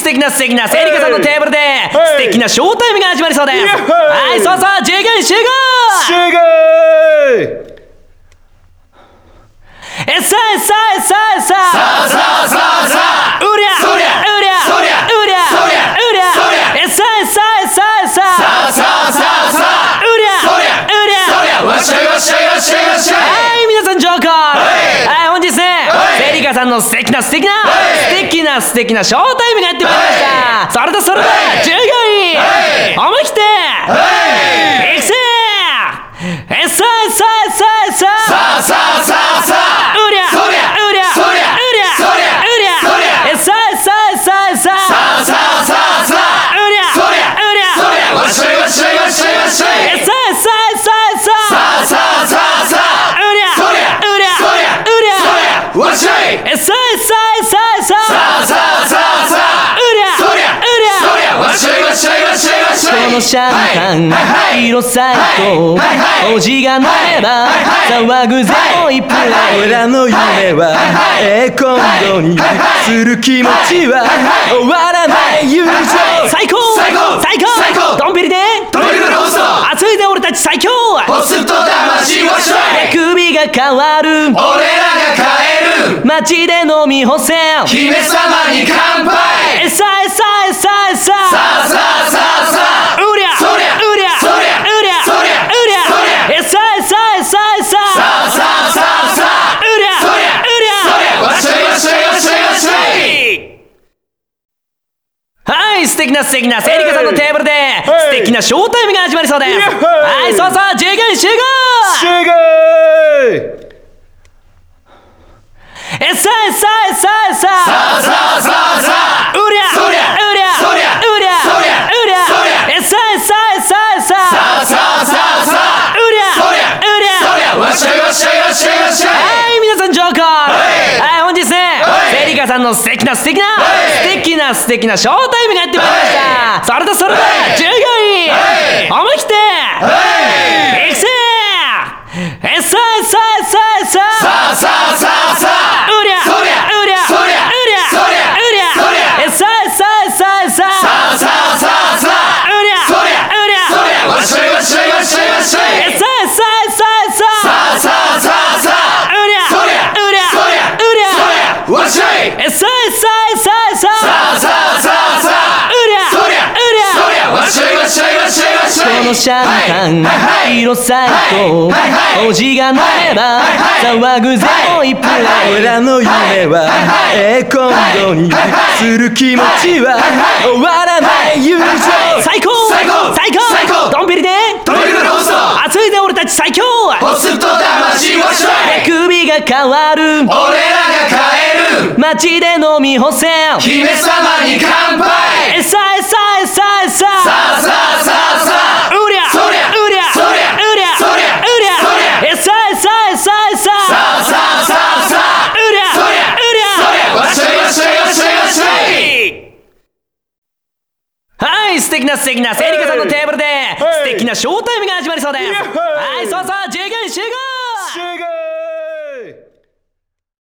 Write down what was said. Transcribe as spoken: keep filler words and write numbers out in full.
敵な素敵なセリカさんのテーブルで素敵なショータイムが始まりそうです。はい、そうそう、次元集合集合えさえさえさえささあさあさあさあうりゃそりゃうりゃそりゃうりゃそりゃうりゃそりゃえさえさえさえささあさあさあさあうりゃそりゃうりゃそりゃわっしゃいわっしゃいわっしゃいわっしゃいはい皆さんジョーカーはい本日ねはいセリカさんの素敵な素敵なはい素敵な素敵なショータイムがやってまいりましたそれとそれではい従業員はい思い切ってはいいくぜえさえさえさえささあさあさあさあうりゃそりゃうりゃそりゃうりゃそりゃうりゃそりゃえさえさえさえささあさあさあさあうりゃそりゃうりゃそりゃわっしゃいわっしゃいわっしゃいわっしゃいえさえさえさえささあさあさあさあうりゃそりゃうりゃそりゃうりゃそりゃわっしゃいえさえさえさえささあさあさあさあうりゃそりゃうりゃそりゃわっしゃいわっしゃいわっしゃいわっしゃいこのシャンパン色さえとおじが飲めば騒ぐぜも一プレイ俺らの夢はええ今度にする気持ちは終わらない友情最高最高最高最高ドンペリでトリプル放送熱いぜ俺たち最強ポスト魂わっしゃい首が変わる俺らが変える街で飲み干せ姫様に乾杯えさえさえさえささあさあさあさあうりゃそりゃうりゃそりゃうりゃそりゃうりゃそりゃえさえさえさえささあさあさあさあうりゃそりゃうりゃそりゃわっしゃいわっしゃいわっしゃいわっしゃいはい素敵な素敵なセリカさんのテーブルで素敵なショータイムが始まりそうですイエーイはいそうそう次元集合集合えさえさえさえささあさあさあさあうりゃそりゃうりゃそりゃうりゃそりゃうりゃそりゃえさえさえさえささあさあさあさあうりゃそりゃうりゃそりゃわっしゃいわっしゃいわっしゃいわっしゃいはい皆さんジョーカーはいはい本日ねはいセリカさんの素敵な素敵なはい素敵な素敵なショータイムがやってまいりましたそれとそれではい従業員はい思い切ってはいいくぜえさえさえさえささあさあさあさあうりゃそりゃうりゃそりゃうりゃそりゃうりゃそりゃえさえさえさえささあさあさあさあうりゃそりゃうりゃそりゃわっしゃいわっしゃいわっしゃいわっしゃいえさえさえさえささあさあさあさあうりゃそりゃうりゃそりゃうりゃそりゃわっしゃいえさえさえさえささあさあさあさあうりゃそりゃうりゃそりゃわっしゃいわっしゃいわっしゃいわっしゃいこのシャンパンはいはい色さえとはいはいおじが飲めば騒ぐぜも一プレイ俺らの夢はええ今度にする気持ちは終わらない友情最高最高最高最高ドンペリでトリプル放送熱いぜ俺たち最強ポスト魂わっしゃい首が変わる俺らが変える街で飲み干せ姫様に乾杯えさえさえさえささあさあさあさあうりゃそりゃうりゃそりゃうりゃそりゃうりゃそりゃえさえさえさえささあさあさあさあうりゃそりゃうりゃそりゃわっしゃいわっしゃいわっしゃいわっしゃいはい素敵な素敵なセリカさんのテーブルで素敵なショータイムが始まりそうですはいそうそう次元集合集合